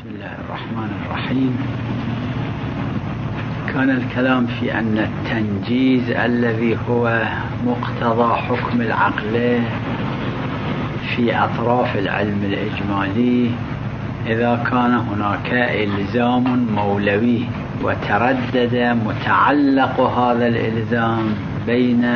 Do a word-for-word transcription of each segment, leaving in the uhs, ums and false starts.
بسم الله الرحمن الرحيم. كان الكلام في أن التنجيز الذي هو مقتضى حكم العقل في أطراف العلم الإجمالي، إذا كان هناك إلزام مولوي وتردد متعلق هذا الإلزام بين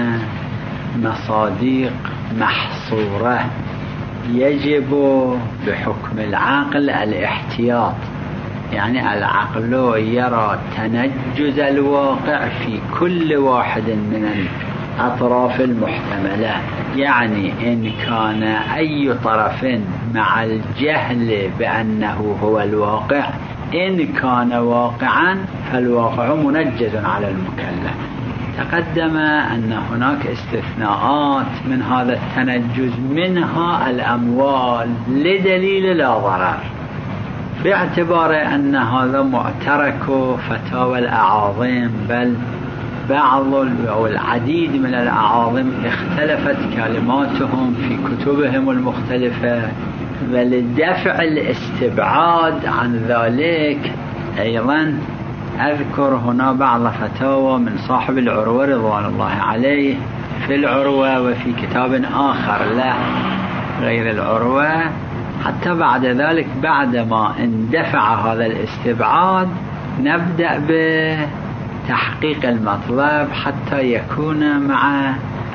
مصادق محصورة، يجب بحكم العقل الاحتياط، يعني العقل يرى تنجز الواقع في كل واحد من الأطراف المحتملة، يعني إن كان أي طرف مع الجهل بأنه هو الواقع، إن كان واقعا فالواقع منجز على المكلف. تقدم أن هناك استثناءات من هذا التنجز، منها الأموال لدليل لا ضرر، باعتبار أن هذا معترك فتاوى الأعاظم، بل بعض أو العديد من الأعاظم اختلفت كلماتهم في كتبهم المختلفة، ولدفع الاستبعاد عن ذلك أيضا أذكر هنا بعض فتاوى من صاحب العروة رضوان الله عليه في العروة، وفي كتاب آخر له غير العروة، حتى بعد ذلك بعدما اندفع هذا الاستبعاد نبدأ بتحقيق المطلب حتى يكون مع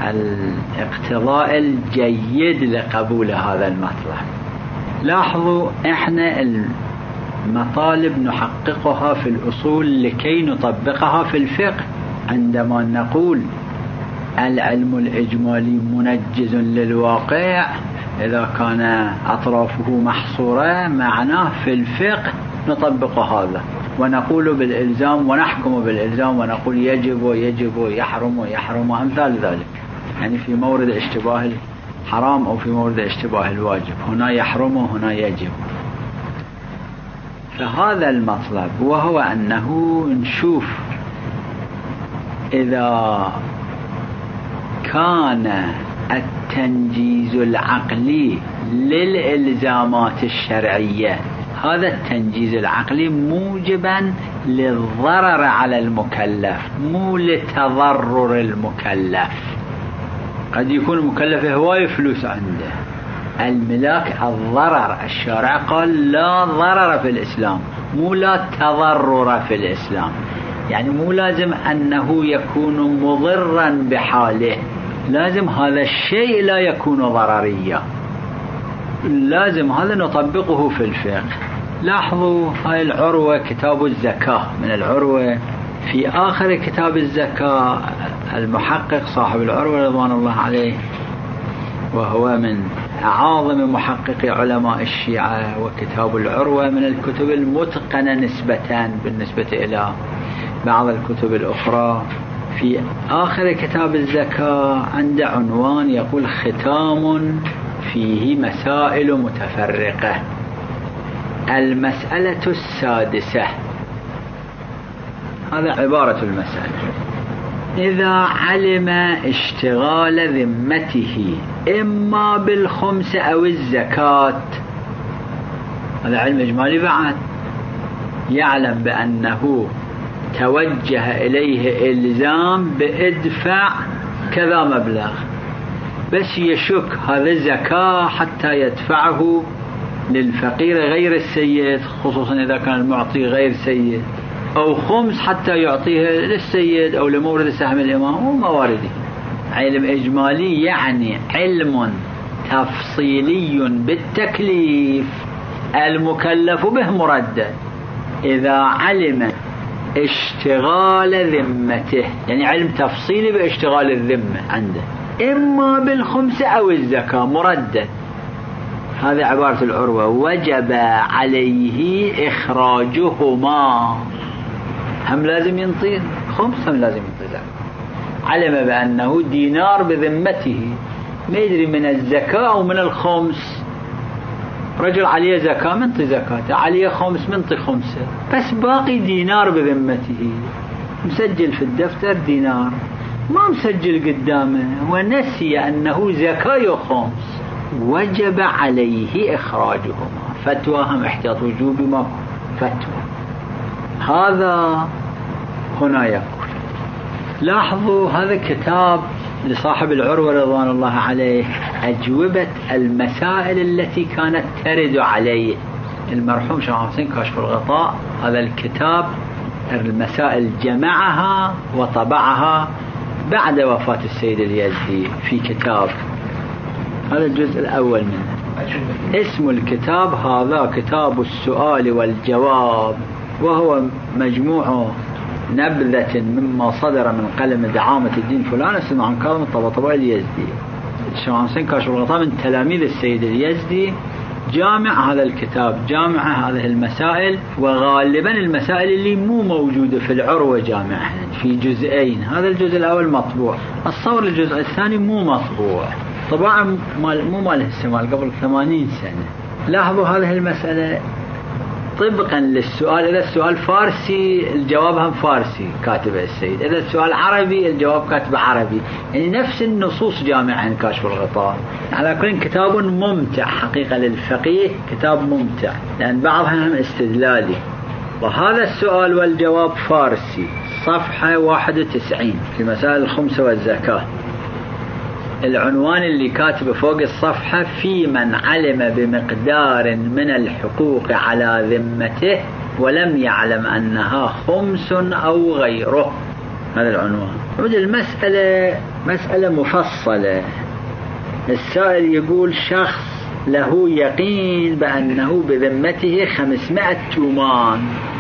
الاقتضاء الجيد لقبول هذا المطلب. لاحظوا احنا المطالب نحققها في الأصول لكي نطبقها في الفقه. عندما نقول العلم الإجمالي منجز للواقع إذا كان أطرافه محصورة، معناه في الفقه نطبق هذا ونقول بالإلزام ونحكم بالإلزام ونقول يجب ويجب ويحرم ويحرم وأمثال ذلك، يعني في مورد اشتباه الحرام أو في مورد اشتباه الواجب، هنا يحرم وهنا يجب. فهذا المطلب، وهو أنه نشوف إذا كان التنجيز العقلي للإلزامات الشرعية، هذا التنجيز العقلي موجبا للضرر على المكلف، مو لتضرر المكلف. قد يكون المكلف هواي فلوس عنده، الملاك الضرر، الشارع قال لا ضرر في الإسلام، مو لا تضرر في الإسلام، يعني مو لازم أنه يكون مضرا بحاله، لازم هذا الشيء لا يكون ضرريا، لازم هذا نطبقه في الفقه. لاحظوا هاي العروة كتاب الزكاة من العروة، في آخر كتاب الزكاة المحقق صاحب العروة رضوان الله عليه، وهو من أعظم محقق علماء الشيعة، وكتاب العروة من الكتب المتقنة نسبة بالنسبة إلى بعض الكتب الأخرى، في آخر كتاب الزكاة عند عنوان يقول ختام فيه مسائل متفرقة. المسألة السادسة، هذا عبارة المسألة: إذا علم اشتغال ذمته إما بالخمس أو الزكاة، هذا علم إجمالي بعد، يعلم بأنه توجه إليه إلزام بإدفع كذا مبلغ، بس يشك هذا زكاة حتى يدفعه للفقير غير السيد، خصوصا إذا كان المعطي غير سيد، أو خمس حتى يعطيه للسيد أو لمورد سهم الإمام وموارده. علم إجمالي يعني علم تفصيلي بالتكليف المكلف به مردد. إذا علم اشتغال ذمته، يعني علم تفصيلي باشتغال الذمة عنده، إما بالخمس أو الزكاة مردد، هذا عبارة العروة، وجب عليه إخراجهما، هم لازم ينطي خمس هم لازم ينطي زكاة. علم بأنه دينار بذمته، ما يدري من الزكاة أو من الخمس، رجل عليه زكاة منطي زكاة، عليه خمس منطي خمسة، بس باقي دينار بذمته، مسجل في الدفتر دينار، ما مسجل قدامه، ونسي أنه زكاة وخمس، وجب عليه إخراجهما. فتواهم احتياط وجوب ما فتوى. هذا هنا يقول. لاحظوا هذا كتاب لصاحب العروة رضوان الله عليه، أجوبة المسائل التي كانت ترد عليه. المرحوم شيخ حسين كاشف الغطاء هذا الكتاب المسائل جمعها وطبعها بعد وفاة السيد اليزدي في كتاب. هذا الجزء الأول منه. اسم الكتاب هذا كتاب السؤال والجواب، وهو مجموع نبذة مما صدر من قلم دعامة الدين فلان اسمه عن كاظم الطباطبائي اليزدي. الشيخ حسين كاشف الغطاء من تلاميذ السيد اليزدي، جامع هذا الكتاب، جامع هذه المسائل، وغالبا المسائل اللي مو موجودة في العروة جامعها في جزئين. هذا الجزء الأول مطبوع، الصور الجزء الثاني مو مطبوع، طبعا مو مال السمال قبل ثمانين سنة. لاحظوا هذه المسألة طبقا للسؤال، إذا السؤال فارسي الجواب هم فارسي كاتبه السيد، إذا السؤال عربي الجواب كاتبه عربي، يعني نفس النصوص جامعة كاشف الغطاء. على كل كتاب ممتع حقيقة للفقيه، كتاب ممتع لأن بعضها هم استدلالي. وهذا السؤال والجواب فارسي، صفحة واحد وتسعين في مسائل الخمسة والزكاة. العنوان اللي كاتبه فوق الصفحة: في من علم بمقدار من الحقوق على ذمته ولم يعلم أنها خمس أو غيره. هذا العنوان. المسألة مسألة مفصلة. السائل يقول شخص له يقين بأنه بذمته خمسمائة تومان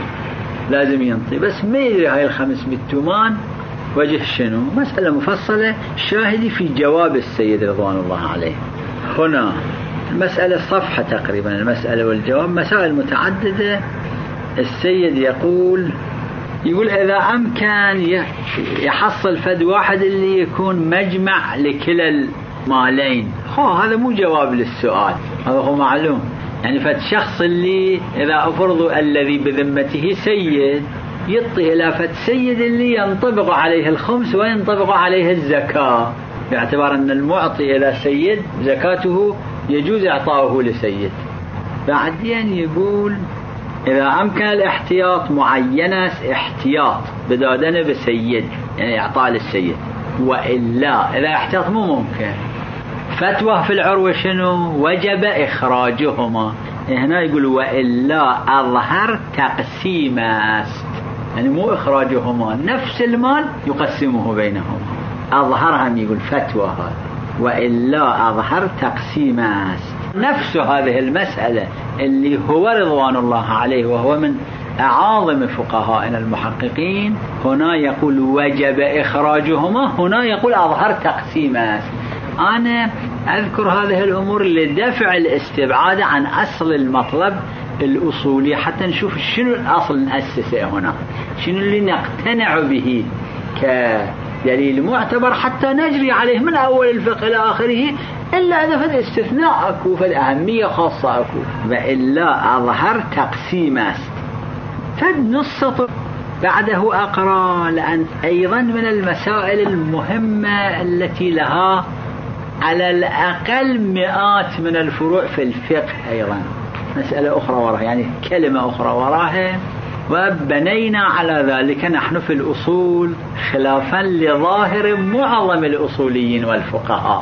لازم ينطي، بس ما يدري هاي الخمسمائة تومان وجه شنو. مسألة مفصلة، شاهدي في جواب السيد رضوان الله عليه. هنا المسألة صفحة تقريبا، المسألة والجواب مسائل متعددة. السيد يقول يقول إذا أمكن يحصل فد واحد اللي يكون مجمع لكلا المالين. هذا مو جواب للسؤال، هذا هو معلوم. يعني فد شخص اللي إذا أفرض الذي بذمته سيد يعطي إلى فد سيد اللي ينطبق عليه الخمس وينطبق عليه الزكاة، باعتبار أن المعطي إلى سيد زكاته يجوز إعطاؤه لسيد. بعدين يقول إذا أمكن الاحتياط معينة احتياط بدادنا بسيد، يعني إعطاء للسيد، وإلا إذا احتياط مو ممكن. فتوى في العروة شنو؟ وجب إخراجهما. هنا يقول وإلا أظهر تقسيم است، يعني مو إخراجهما، نفس المال يقسمه بينهما. أظهرهم يقول فتوى هذا، وإلا أظهر تقسيم است. نفس هذه المسألة اللي هو رضوان الله عليه وهو من أعاظم فقهائنا المحققين، هنا يقول وجب إخراجهما، هنا يقول أظهر تقسيم است. أنا أذكر هذه الأمور لدفع الاستبعاد عن أصل المطلب الأصولي، حتى نشوف شنو الأصل نأسسه هنا، شنو اللي نقتنع به كدليل معتبر حتى نجري عليه من أول الفقه إلى آخره، إلا إذا فد استثناء أكو، فد أهمية خاصة أكو. وإلا أظهر تقسيم است. فد نص بعده أقرأ، لأن أيضا من المسائل المهمة التي لها على الأقل مئات من الفروع في الفقه، أيضا مسألة أخرى وراها، يعني كلمة أخرى وراها. وبنينا على ذلك نحن في الأصول خلافا لظاهر معظم الأصوليين والفقهاء.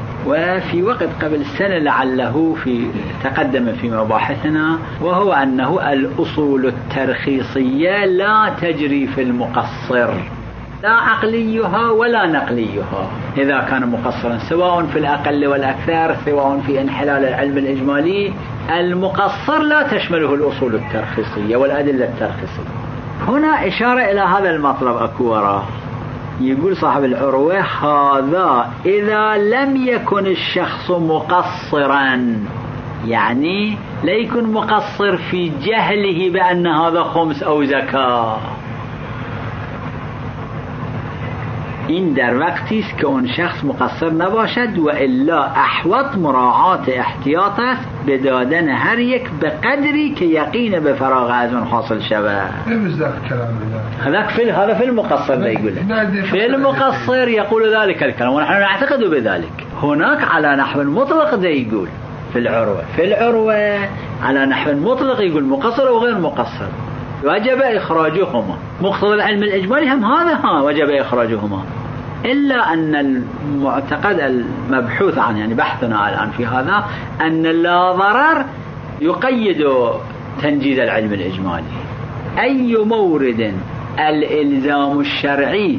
وفي وقت قبل سنة لعله في تقدم في مباحثنا، وهو أنه الأصول الترخيصية لا تجري في المقصر، لا عقليها ولا نقليها. إذا كان مقصرا سواء في الأقل والأكثر، سواء في انحلال العلم الإجمالي، المقصر لا تشمله الأصول الترخيصية والأدلة الترخيصية. هنا إشارة إلى هذا المطلب أكو وراه. يقول صاحب العروة هذا إذا لم يكن الشخص مقصرا، يعني لا يكون مقصر في جهله بأن هذا خمس أو زكاة، این در وقتی است که اون شخص مقصر نباشد، و الا احوط مراعات احتیاط است به دادن هر یک به قدری که یقین به فراغ از اون حاصل شود. هذا في هذا في المقصر لا يقول، في المقصر يقول ذلك الكلام ونحن نعتقد بذلك. هناك على نحو المطلق ده يقول في العروة. في العروة على نحو مطلق يقول مقصر أو غير مقصر وجب إخراجهما. مقتضى العلم الإجمالي هم هذا ها وجب إخراجهما، إلا أن المعتقد المبحوث عنه يعني بحثنا الآن في هذا أن لا ضرر يقيد تنجيز العلم الإجمالي. أي مورد الإلزام الشرعي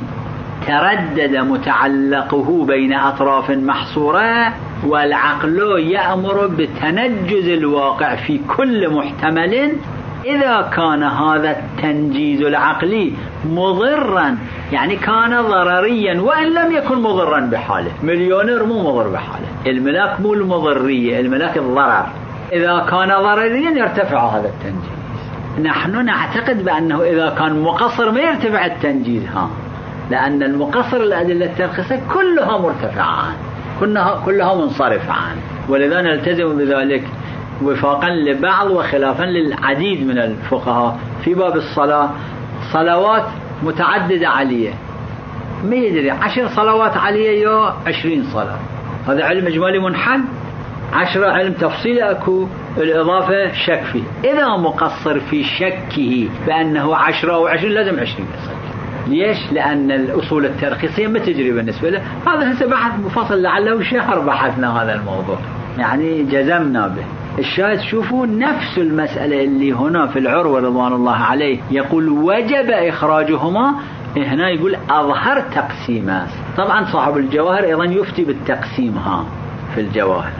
تردد متعلقه بين أطراف محصورة والعقل يأمر بتنجز الواقع في كل محتمل، إذا كان هذا التنجيز العقلي مضرا يعني كان ضرريا وإن لم يكن مضرا بحاله. مليونير مو مضر بحاله، الملاك مو المضرية، الملاك الضرر. إذا كان ضرريا يرتفع هذا التنجيز. نحن نعتقد بأنه إذا كان مقصر ما يرتفع التنجيز ها، لأن المقصر الأدلة الترخيصية كلها مرتفعة كلها كلها منصرفة عنه، ولذا نلتزم بذلك وفاقا لبعض وخلافا للعديد من الفقهاء في باب الصلاة. صلوات متعددة عليه ما يدري عشر صلوات عليه يا عشرين صلاة، هذا علم إجمالي منحل. عشرة علم تفصيلي أكو، الإضافة شك فيه. إذا مقصر في شكه بأنه عشرة أو عشرين لازم عشرين يصل. ليش؟ لأن الأصول الترخيصية ما تجري بالنسبة له. هذا هسه بحث مفصل لعله شهر بحثنا هذا الموضوع يعني جزمنا به. الشاهد شوفوا نفس المسألة اللي هنا في العروة رضوان الله عليه يقول وجب إخراجهما، هنا يقول أظهر تقسيمه. طبعا صاحب الجواهر أيضا يفتي بالتقسيم ها في الجواهر.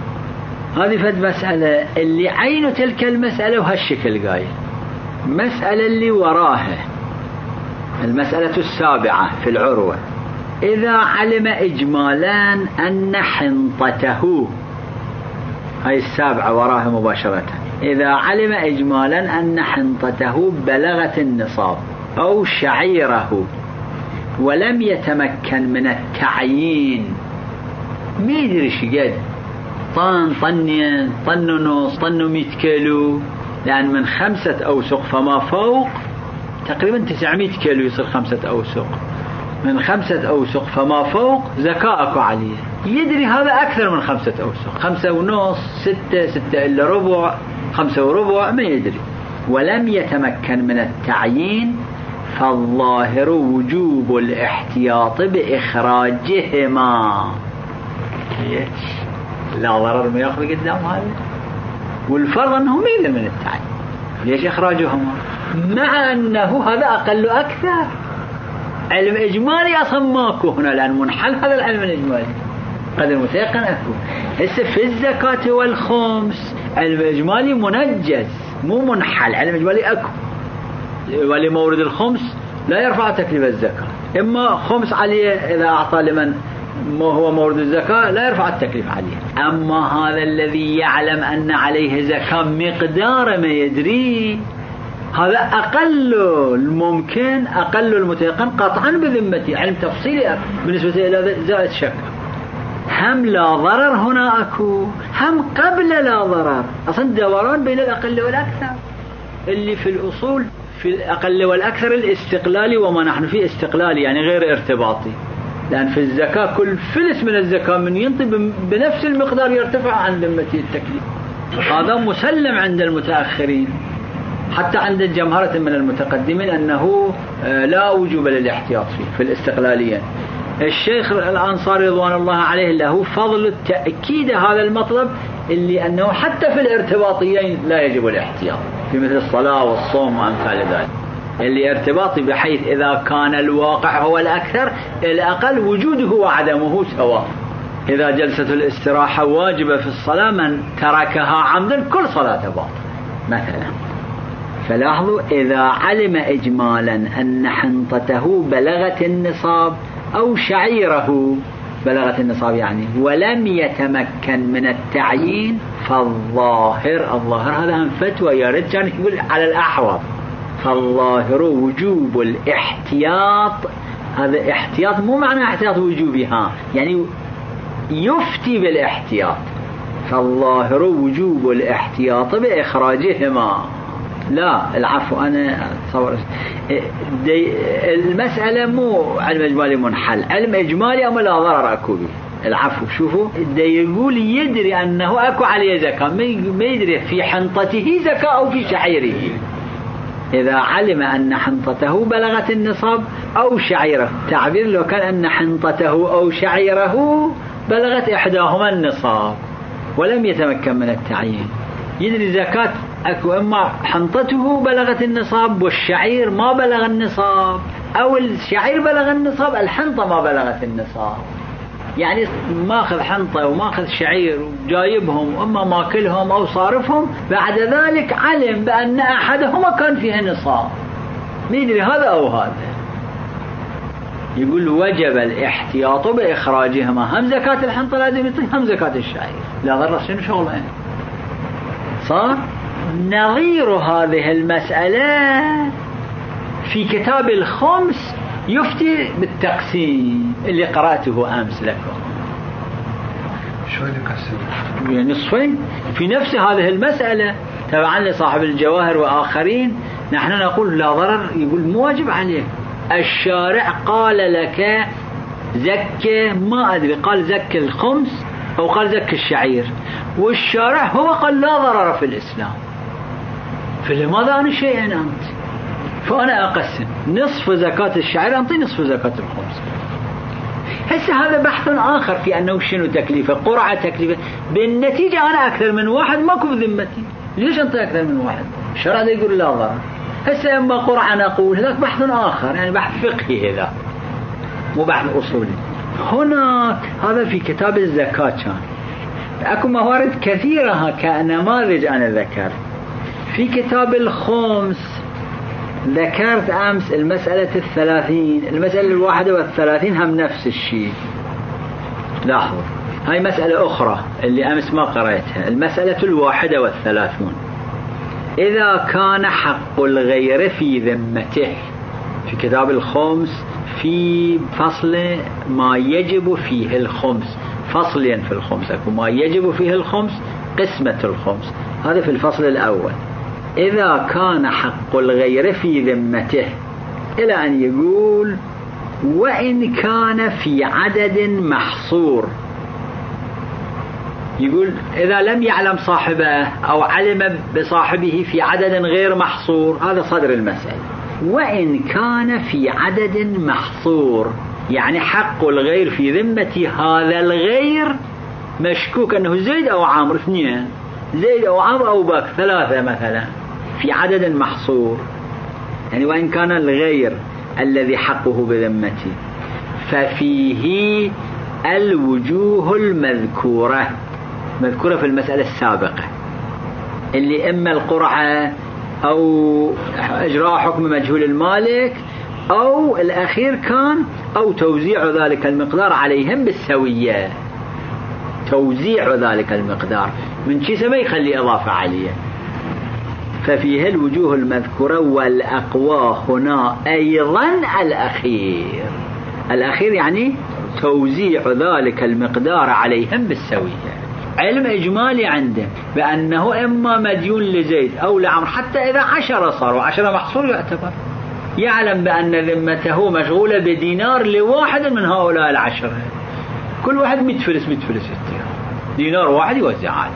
هذه فد مسألة اللي عين تلك المسألة وهالشكل قايل. مسألة اللي وراها المسألة السابعة في العروة، إذا علم إجمالا أن حنطته، هاي السابعة وراها مباشرة، إذا علم إجمالا أن حنطته بلغت النصاب أو شعيره ولم يتمكن من التعيين، ما يدري شقد طن طنين طن ونص طن ومئة كيلو، لأن من خمسة أوسق فما فوق تقريبا تسعمئة كيلو يصير خمسة أوسق، من خمسة أوسق فما فوق زكاءك عليه. يدري هذا أكثر من خمسة أوسق، خمسة ونص ستة ستة إلا ربع خمسة وربع ما يدري. ولم يتمكن من التعيين فالظاهر وجوب الاحتياط بإخراجهما. لا ضرر ما يأخذ قدام هذا، والفرض أنه ما يدري من التعيين، ليش إخراجهما مع أنه هذا أقل أكثر. علم إجمالي أصلا ماكو هنا، لأن منحل هذا العلم الإجمالي قدر متيقن أكو. هسه في الزكاة والخمس علم إجمالي منجز مو منحل، علم إجمالي أكو. ولمورد الخمس لا يرفع تكليف الزكاة، إما خمس عليه إذا أعطى لمن ما هو مورد الزكاة لا يرفع التكليف عليه. أما هذا الذي يعلم أن عليه زكاة مقدار ما يدري، هذا أقل الممكن أقل المتيقن قطعا بذمتي، علم تفصيلي بالنسبة إلى زائد شك. هم لا ضرر هنا أكو، هم قبل لا ضرر. أصلا دوران بين الأقل والأكثر اللي في الأصول في الأقل والأكثر الاستقلالي، وما نحن فيه استقلالي يعني غير ارتباطي، لأن في الزكاة كل فلس من الزكاة من ينطي بنفس المقدار يرتفع عن ذمتي التكليف. هذا مسلم عند المتأخرين، حتى عند جمهرة من المتقدمين أنه لا وجوب للاحتياط فيه في الاستقلالية. الشيخ الأنصاري رضوان الله عليه له فضل التأكيد هذا المطلب، اللي أنه حتى في الارتباطيين لا يجب الاحتياط في مثل الصلاة والصوم وأمثال ذلك. اللي ارتباطي بحيث إذا كان الواقع هو الأكثر الأقل وجوده وعدمه سواء. إذا جلسة الاستراحة واجبة في الصلاة من تركها عمدا كل صلاة باطلة مثلا. فلاحظوا إذا علم إجمالا أن حنطته بلغت النصاب أو شعيره بلغت النصاب يعني ولم يتمكن من التعيين فالظاهر، الظاهر هذا هم فتوى يا ريت كان يقول على الأحوط، فالظاهر وجوب الاحتياط. هذا احتياط مو معنى احتياط وجوبها، يعني يفتي بالاحتياط. فالظاهر وجوب الاحتياط بإخراجهما. لا العفو أنا أتصور المسألة مو علم إجمالي منحل، علم إجمالي أما لا ضرر أكو به. العفو. شوفوا دا يقول يدري أنه أكو عليه زكاة، ما يدري في حنطته زكاة أو في شعيره. إذا علم أن حنطته بلغت النصاب أو شعيره، تعبير لو كان أن حنطته أو شعيره بلغت إحداهما النصاب ولم يتمكن من التعيين، يدري زكاة أكو إما حنطته بلغت النصاب والشعير ما بلغ النصاب، أو الشعير بلغ النصاب الحنطة ما بلغت النصاب. يعني ماخذ حنطة وماخذ شعير وجايبهم وإما ماكلهم أو صارفهم، بعد ذلك علم بأن أحدهما كان فيه نصاب، ما يدري هذا أو هذا، يقول وجب الاحتياط بإخراجهما، هم زكاة الحنطة لازم يعطي هم زكاة الشعير، لا ضر شنو شغله. صار نظير هذه المسألة في كتاب الخمس يفتي بالتقسيم اللي قرأته أمس لكم. شو يقسم؟ يعني نصفين في نفس هذه المسألة تبعا لصاحب الجواهر وآخرين. نحن نقول لا ضرر، يقول مو واجب عليك. الشارع قال لك زكي، ما أدري قال زكي الخمس أو قال زكي الشعير، والشارع هو قال لا ضرر في الإسلام، فلماذا أنا شيئا أنت؟ فأنا أقسم نصف زكاة الشعير أنطي نصف زكاة الخمس. هسه هذا بحث آخر في أنه شنو تكليفه، قرعة تكليفه، بالنتيجة أنا أكثر من واحد ماكو بذمتي، ليش أنت أكثر من واحد؟ الشرع يقول لا ضرر. هسه إما قرعة نقول هذاك بحث آخر، يعني بحث فقهي هذا مو بحث أصولي. هناك هذا في كتاب الزكاة كان أكو موارد كثيرة كنماذج أنا ذكرت. في كتاب الخمس ذكرت أمس المسألة الثلاثين، المسألة الواحدة والثلاثين هم نفس الشيء. لاحظوا هاي مسألة أخرى اللي أمس ما قرأتها، المسألة الواحدة والثلاثون. إذا كان حق الغير في ذمته، في كتاب الخمس في فصل ما يجب فيه الخمس، فصلين في الخمس أكو ما يجب فيه الخمس، قسمة الخمس، هذا في الفصل الأول. إذا كان حق الغير في ذمته إلى أن يقول وإن كان في عدد محصور، يقول إذا لم يعلم صاحبه أو علم بصاحبه في عدد غير محصور، هذا صدر المسألة. وإن كان في عدد محصور يعني حق الغير في ذمة هذا الغير مشكوك أنه زيد أو عمرو، اثنين، زيد أو عمرو أو بكر، ثلاثة مثلا، في عدد محصور. يعني وإن كان الغير الذي حقه بذمته، ففيه الوجوه المذكورة، مذكورة في المسألة السابقة، اللي إما القرعة أو إجراء حكم مجهول المالك، أو الأخير كان أو توزيع ذلك المقدار عليهم بالسوية، توزيع ذلك المقدار من شيء ما يخلي إضافة عليه. ففيه الوجوه المذكورة والأقوى هنا أيضا الأخير، الأخير يعني توزيع ذلك المقدار عليهم بالسوية. علم إجمالي عنده بأنه إما مديون لزيد أو لعمر، حتى إذا عشرة صاروا عشرة محصور يعتبر، يعلم بأن ذمته مشغولة بدينار لواحد من هؤلاء العشرة، كل واحد مئة فلس مئة فلس يعطيه، دينار واحد يوزع عليه،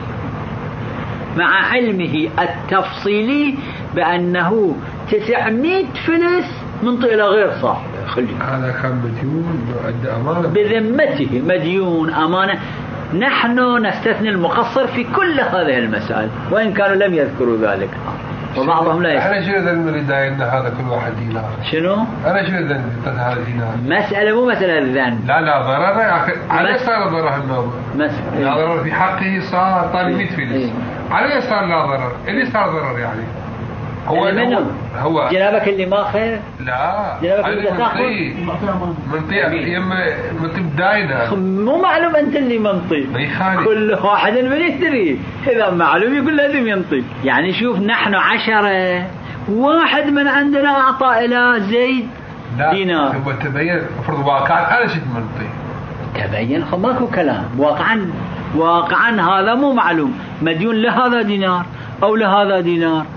مع علمه التفصيلي بأنه تسعمائة فلس منطقة إلى غير صاحب. هذا كان مديون وعنده أمانة بذمته، مديون أمانة. نحن نستثني المقصر في كل هذه المسائل وإن كانوا لم يذكروا ذلك، وبعضهم لا يذكر. أنا شو ذنب اللي إن هذا كل واحد دينار؟ شنو؟ أنا شو ذنب هذا دينار؟ مسألة مو مسألة الذنب. لا لا ضرر يا أخي، على صار ضرر الموضوع. مسألة لا ضرر في حقه، صار طالب مئة فلس، على صار لا ضرر، اللي صار ضرر يعني هو منه هو جنابك اللي ما خير. لا جنابك اللي تاخذ منطي يما منطي بداينه، مو معلوم انت اللي منطي، كل واحد من يدري، اذا معلوم يقول لازم ينطي. يعني شوف نحن عشرة، واحد من عندنا اعطى الى زيد دينار، هو تبين افرض واقعا انا شد منطي، تبين خو ماكو كلام، واقعا واقعا هذا مو معلوم، مديون لهذا دينار او لهذا دينار،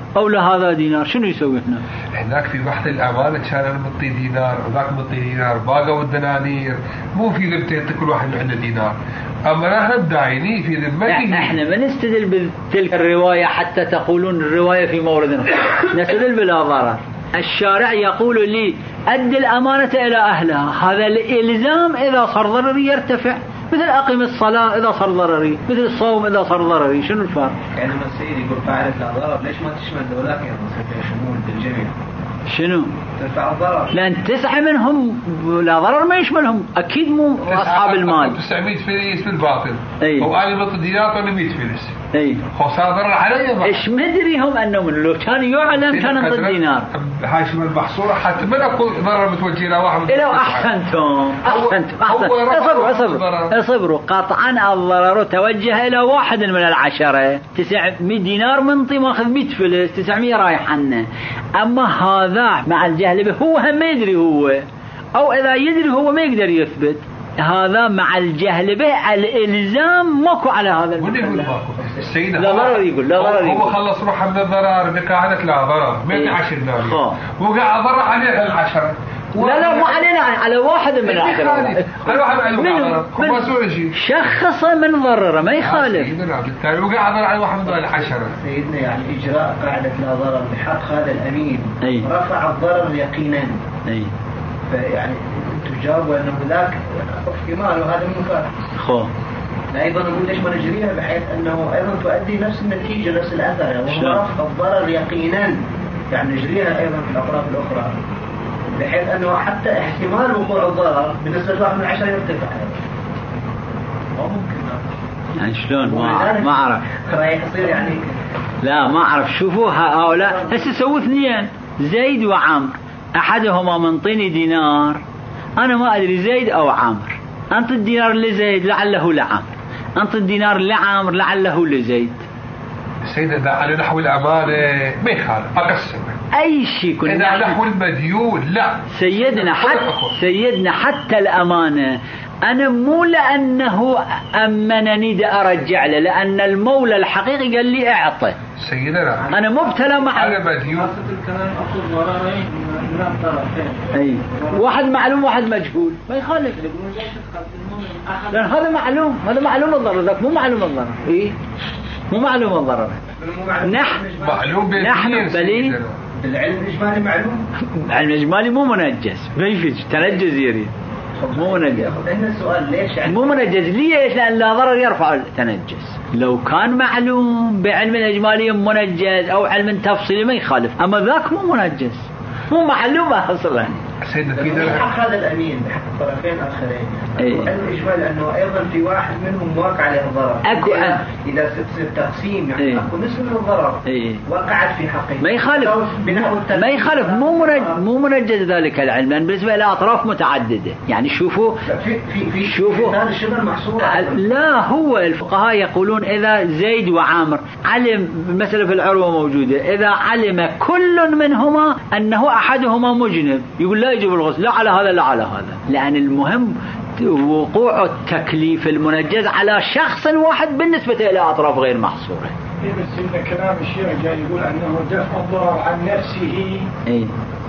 أو لهذا دينار، شنو يسوي هنا؟ هناك في بحث الأمانة كان أنا مطي دينار وذاك مطي دينار، باقوا الدنانير، مو في ذمتين كل واحد عنده دينار. أما نحن دايني في ذمته. احنا ما نستدل بتلك الرواية حتى تقولون الرواية في مورد نستدل بلا ضرر. الشارع يقول لي أد الأمانة إلى أهلها، هذا الإلزام إذا صار ضرري يرتفع، مثل أقم الصلاة إذا صار ضرري، مثل الصوم إذا صار ضرري. شنو الفرق؟ يعني ما السيد يقول فاعلة لا ضرر، ليش ما تشمل ذولاك يعني تصير شمول بالجميع؟ شنو؟ ترفع الضرر. لأن تسعة منهم لا ضرر ما يشملهم، أكيد مو أصحاب المال. تسعمية فلس بالباطل. أي. وأنا بطل دينار وأنا مية فلس. أي. خسارة ضرر علي. إيش مدري هم أنهم لو كان يعلم كان انطي دينار. هاي شمال المحصورة حتى ما نقول ضرر متوجه إلى واحد. لو أحسنتم أحسنتم أحسنتم اصبروا اصبروا اصبروا قطعا الضرر توجه إلى واحد من العشرة. تسعمية دينار منطي ماخذ مية فلس، تسعمية رايح عنه. أما هذا مع الجهل به هو هم ما يدري هو، أو إذا يدري هو ما يقدر يثبت. هذا مع الجهل به الإلزام ماكو على هذا المثال. السيدة لا ضرر يقول لا ضرر يقول هو خلص روحه من الضرر بكاهنة لا ضرر مئة عشر دينار وقاعد ضرر عليه العشرة. لا لا مو علينا، على واحد من العشرة. على واحد عليه ما سوى شيء. شخص من ضرره ما يخالف. بالتالي وقاعد ضرر على واحد من العشرة. سيدنا يعني إجراء قاعدة لا ضرر بحق هذا الأمين أي. رفع الضرر يقينا. أي. فيعني أنتم جاوبوا أنه ذاك احتمال وهذا منكر. خو. أيضا نقول ليش ما نجريها بحيث أنه أيضا تؤدي نفس النتيجة نفس الأثر، وهو رفع الضرر يقينا. يعني نجريها أيضا في الأطراف الأخرى بحيث أنه حتى احتمال وقوع الضرر بالنسبة لواحد من عشرة يرتفع. ممكن يعني شلون ما ما أعرف. رايح يصير يعني. لا ما أعرف. شوفوا هؤلاء هسه سووا اثنين زيد وعمر، أحدهما منطيني دينار، أنا ما أدري زيد أو عمر. أنت الدينار لزيد لعله لعمر، أنت الدينار لعمر لعله لزيد. سيدنا على نحو الأمانة ما يخالف أقسم أي شيء كنا إذا نحو المديون لا سيدنا حتى سيدنا حتى الأمانة أنا مو لأنه أمنني دا أرجع له، لأن المولى الحقيقي قال لي أعطه. سيدنا أنا مبتلى مع على مديون. أي واحد معلوم واحد مجهول ما يخالف، لأن هذا معلوم، هذا معلوم الضرر، ذاك مو معلوم الضرر. إيه مو معلوم الضرر. نحن معلوم نحن بلي العلم الإجمالي معلوم. العلم الإجمالي مو منجز، ما يفيد تنجز يريد. مو منجز. عندنا سؤال ليش يعني مو منجز ليش؟ لأن لا ضرر يرفع التنجس. لو كان معلوم بعلم الإجمالي منجز أو علم تفصيلي ما يخالف، أما ذاك مو منجز مو معلوم أصلا. سيدنا في بحق هذا الأمين بحق الطرفين الآخرين. أيه. الإجمال أنه أيضا في واحد منهم واقع عليه الضرر. أكو إذا, إذا تصير تقسيم يعني أيه. أكو نسبة من الضرر أيه. وقعت في حقه ما يخالف ما يخالف مو منجز مو منجز ذلك العلم، لأن بالنسبة إلى أطراف متعددة. يعني شوفوا في في في شوفوا هذا الشبه محصورة. لا هو الفقهاء يقولون إذا زيد وعامر علم المسألة في العروة موجودة، إذا علم كل منهما أنه أحدهما مجنب يقول لا يجب الغسل لا على هذا لا على هذا، لأن المهم وقوع التكليف المنجز على شخص واحد بالنسبة إلى أطراف غير محصورة. إيه بس إن كلام الشيخ جاي يقول أنه دفع الضرر عن نفسه. إيه.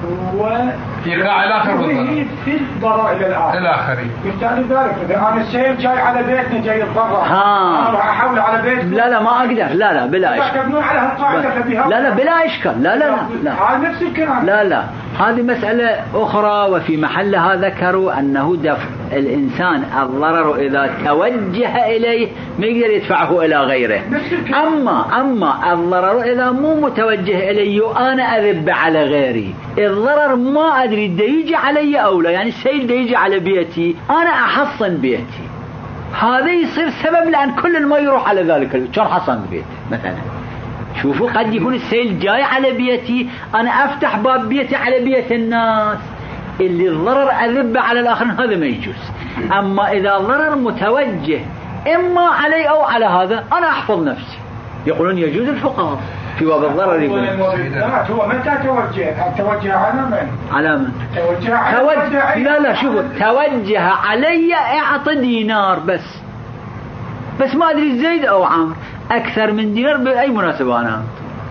يقع الآخر بالضرر. في الضرر إلى الآخر. الآخرين. بالتالي ذلك إذا أنا السيل جاي على بيتنا جاي الضرر. ها. أنا أحاول على بيتنا. لا لا ما أقدر لا لا بلا إشكال. على هالقاعدة فبها. لا لا بلا إشكال لا لا لا. لا. على نفس الكلام. لا لا هذه مسألة أخرى وفي محلها ذكروا أنه دفع الإنسان الضرر إذا توجه إليه ما يقدر يدفعه إلى غيره. أما أما الضرر إذا مو متوجه إلي أنا أذب على غيري، الضرر ما أدري دا يجي علي أو لا، يعني السيل دا يجي على بيتي أنا أحصن بيتي، هذا يصير سبب لأن كل ما يروح على ذلك كان حصن بيتي مثلا. شوفوا قد يكون السيل جاي على بيتي أنا أفتح باب بيتي على بيت الناس، اللي الضرر أذب على الآخرين هذا ما يجوز. أما إذا الضرر متوجه إما علي أو على هذا أنا أحفظ نفسي. يقولون يجوز الفقهاء في باب الضرر يقول لا هو متى توجه توجه على من على من توجه على توجه لا لا شوفوا توجه علي اعطي دينار بس بس ما أدري زيد أو عمر أكثر من دينار بأي مناسبة أنا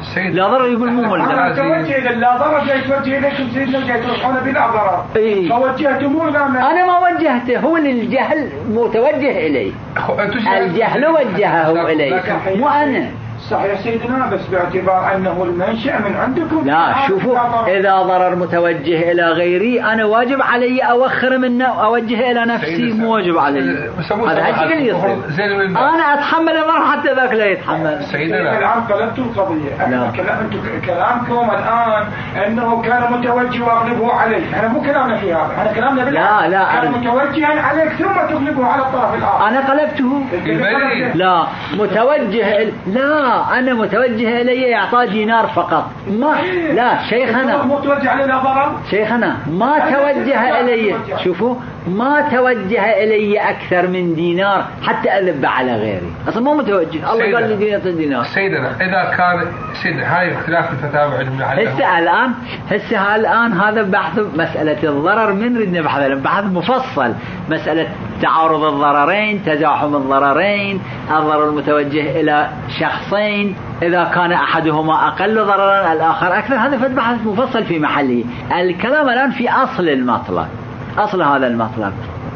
لا ضرر يقول مو ملزم. أنا توجه إلى لا ضرر جاي توجه إليكم سيدنا جاي تروحون بلا ضرر. إيه؟ فوجهتموه لا أنا ما وجهته، هو الجهل متوجه إليه. الجهل وجهه إليه مو أنا. صحيح سيدنا، بس باعتبار أنه المنشأ من عندكم. لا شوفوا، إذا ضرر متوجه إلى غيري أنا واجب علي أوخر منه أوجه إلى نفسي، مو واجب علي. هذا هالشكل يصير. أنا أتحمل الضرر حتى ذاك لا يتحمل. سيدنا الآن قلبتوا القضية. أنتم كلامكم الآن أنه كان متوجه وأغلبه عليه. أنا مو كلامنا في هذا، أنا كلامنا بالله. لا لا كان متوجها عليك ثم تغلبه على الطرف الآخر. أنا قلبته. لا متوجه ال... لا أنا متوجه إلي إعطاء دينار فقط. ما لا شيخنا متوجه علينا ضرر. شيخنا ما توجه إلي، شوفوا ما توجه إلي أكثر من دينار حتى أذب على غيري، أصلا مو متوجه. الله قال لي دينار دينار. سيدنا إذا كان سيدنا هاي اختلاف الفتاوى علمنا هسه الآن هسه الآن هذا بحث مسألة الضرر، من نريد نبحث بحث مفصل مسألة تعارض الضررين، تزاحم الضررين، الضرر المتوجه إلى شخصين إذا كان أحدهما أقل ضررا الآخر أكثر. هذا فد بحث مفصل في محله. الكلام الآن في أصل المطلب. أصل هذا المطلب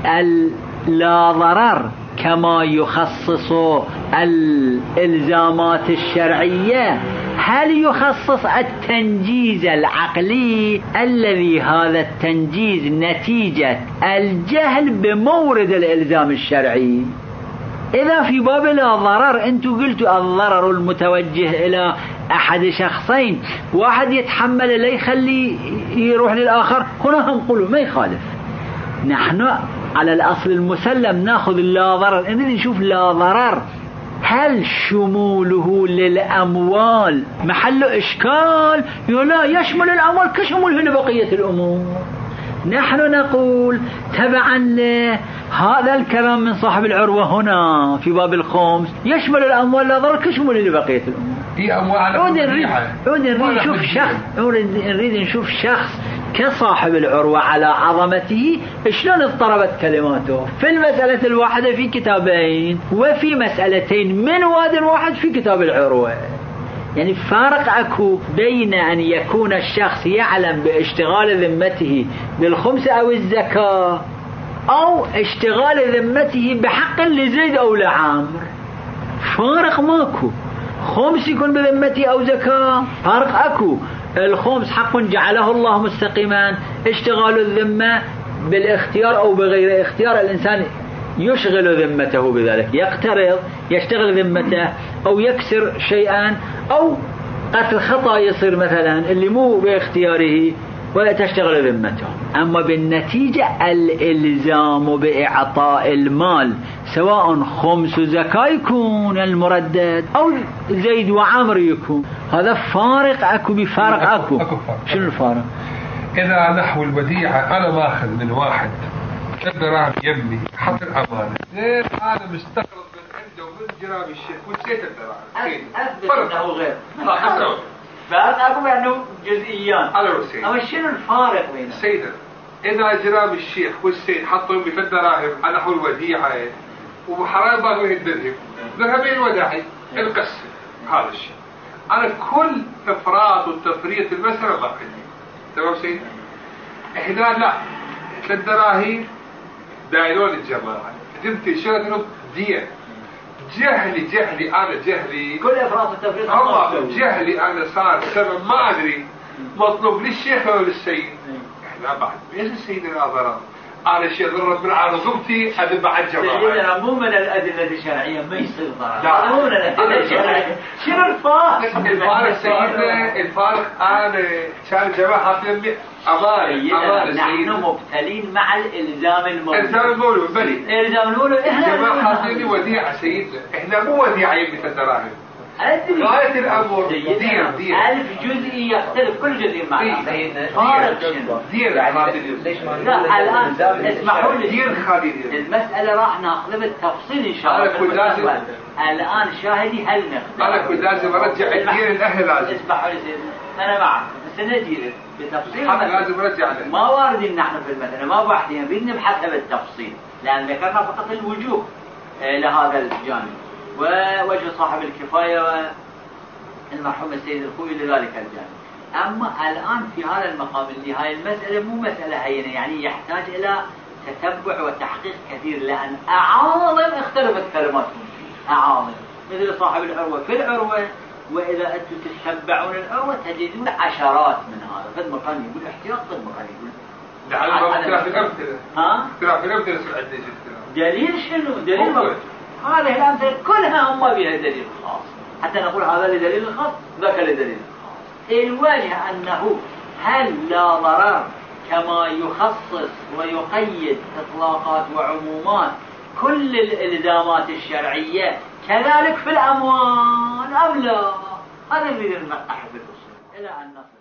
لا ضرر كما يخصص الإلزامات الشرعية، هل يخصص التنجيز العقلي الذي هذا التنجيز نتيجة الجهل بمورد الإلزام الشرعي؟ إذا في باب لا ضرر أنتم قلتوا الضرر المتوجه إلى أحد شخصين، واحد يتحمل لا يخلي يروح للآخر، هنا هم قولوا ما يخالف. نحن على الأصل المسلم ناخذ لا ضرر، نريد نشوف لا ضرر هل شموله للأموال محل إشكال لا يشمل الأموال كشموله لبقية الأمور. نحن نقول تبعا لهذا الكلام من صاحب العروة هنا في باب الخمس يشمل الأموال لا ضرر كشموله لبقية الأمور. هي أموال نريد نشوف شخص نريد نشوف شخص كصاحب العروة على عظمته شلون اضطربت كلماته في المسألة الواحدة في كتابين، وفي مسألتين من واد واحد في كتاب العروة. يعني فارق أكو بين أن يكون الشخص يعلم باشتغال ذمته بالخمس أو الزكاة، أو اشتغال ذمته بحق لزيد أو لعامر. فارق ماكو. خمس يكون بذمتي أو زكاة، فارق أكو. الخمس حق جعله الله مستقيما، اشتغال الذمة بالاختيار أو بغير اختيار الإنسان يشغل ذمته بذلك، يقترض يشتغل ذمته أو يكسر شيئا أو قتل خطأ يصير مثلا اللي مو باختياره ولا تشتغل ذمته. أما بالنتيجة الإلزام بإعطاء المال سواء خمس زكاة يكون المردد أو زيد وعمر يكون، هذا فارق أكو بفارق أكو. شنو الفارق؟ إذا نحو الوديعة أنا ماخذ من واحد الدراهم يمي حط الأمانة، غير أنا مستقرض من عنده ومن جراب الشيخ ونسيت الدراهم. أثبت أنه غير. فارق أكو بأنه جزئيان. أما شنو الفارق بينهم؟ سيدا إذا جراب الشيخ والسيد حطوا يمي في الدراهم على نحو الوديعة وحرام باقي الدرهم ذهبين وداعي القسم هذا الشيء. أنا كل إفراط والتفريط المسألة ما عندي. تمام سيد؟ إحنا لا ثلاث دراهم دايرون الجماعة جبت شغل دية جهلي جهلي أنا جهلي كل إفراط والتفريط الله جهلي أنا صار سبب ما أدري مطلوب للشيخ أو للسيد. إحنا بعد إيش السيد الأضرار أنا شيء ضرب من عرضتي أذب على الجماعة. سيدنا مو من الأدلة الشرعية ما يصير ضرر. لا مو من الأدلة الشرعية. شنو الفارق؟ الفارق سيدنا الفارق أنا كان الجماعة حاطين أمانة أمانة نحن مبتلين مع الإلزام المولوي. الإلزام المولوي بلي. الإلزام المولوي إحنا. الجماعة حاطين وديعة سيدنا إحنا مو وديعة يمي الدراهم. غاية الأمر دير دير ألف جزء يختلف كل جزء معنا سيدنا فارق شنو دير ليش ما لا الآن اسمحوا لي دير خالد المسألة راح ناخذها بالتفصيل إن شاء الله. أنا كنت لازم الآن شاهدي هل نقدر أنا كنت لازم أرجع الدير الأهل لازم اسمحوا لي سيدنا أنا معك بس ندير بالتفصيل لازم أرجع له ما واردين نحن في المسألة ما باحثين نريد نبحثها بالتفصيل لأن ذكرنا فقط الوجوه لهذا الجانب ووجه صاحب الكفاية المرحوم السيد الخوي لذلك الجانب. أما الآن في هذا المقام اللي هاي المسألة مو مسألة هينة، يعني يحتاج إلى تتبع وتحقيق كثير، لأن أعاظم اختلفت كلماتهم فيه، أعاظم مثل صاحب العروة في العروة، وإذا أنتم تتبعون العروة تجدون عشرات من هذا. فد مكان يقول احتياط، فد مكان يقول لعل اختلاف الأمثلة. ها؟ اختلاف الأمثلة سعدي دليل شنو؟ دليل هذه الأمثلة كلها هم بها دليل خاص، حتى نقول هذا لدليل خاص ذاك لدليل خاص. الوجه أنه هل لا ضرر كما يخصص ويقيد إطلاقات وعمومات كل الإلزامات الشرعية كذلك في الأموال أم لا؟ هذا اللي نرقح في الأصول إلى أن نصل